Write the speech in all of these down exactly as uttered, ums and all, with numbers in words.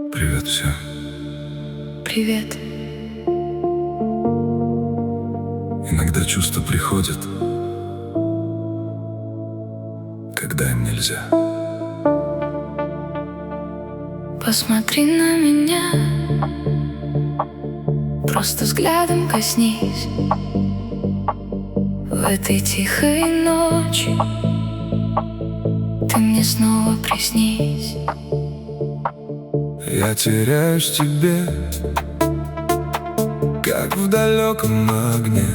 Привет всем. Привет. Иногда чувства приходят, когда им нельзя. Посмотри на меня, просто взглядом коснись. В этой тихой ночи ты мне снова приснись. Я теряюсь в тебе, как в далеком огне,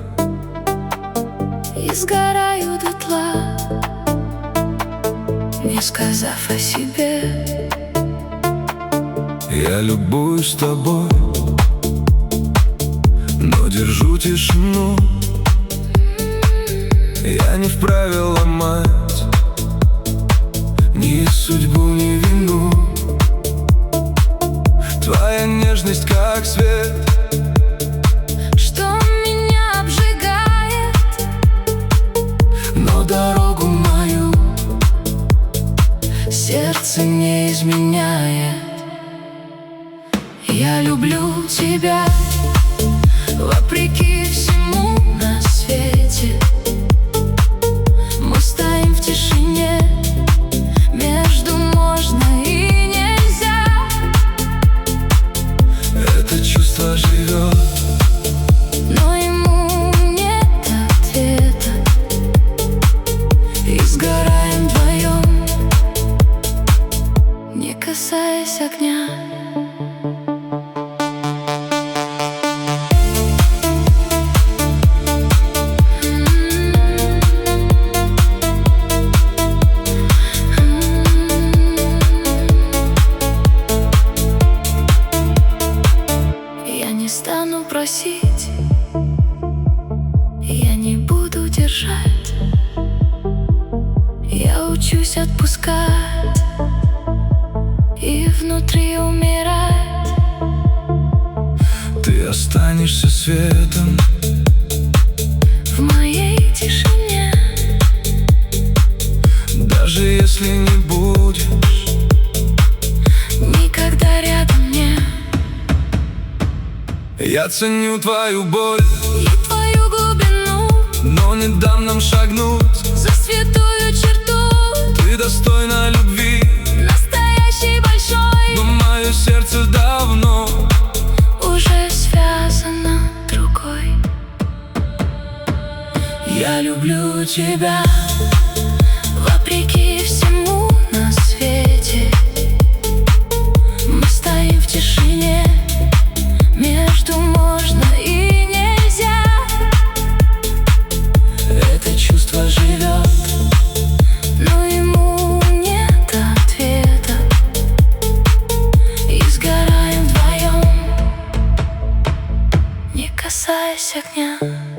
И сгораю дотла, не сказав о себе. Я любуюсь тобой, но держу тишину. Я не вправе ломать ни судьбу, ни вину. Твоя нежность как свет, Что меня обжигает, но дорогу мою сердце не изменяет. Я люблю тебя, вопреки всему на свете. Мы стоим в тишине, между можно и нельзя. это чувство живет, Но ему нет ответа, и сгораем вдвоем, не касаясь огня. Я не стану просить, я не буду держать. Я учусь отпускать и внутри умирать. ты останешься светом В моей тишине, даже если не будешь. никогда рядом не. Я ценю твою боль, И твою глубину, но не дам нам шагнуть. за святую черту, Ты достойна любви, настоящей большой, но мое сердце давно уже связано другой. Я люблю тебя, вопреки всему на свете. Мы стоим в тишине, между можно и нельзя. это чувство живет, Но ему нет ответа, и сгораем вдвоем, не касаясь огня.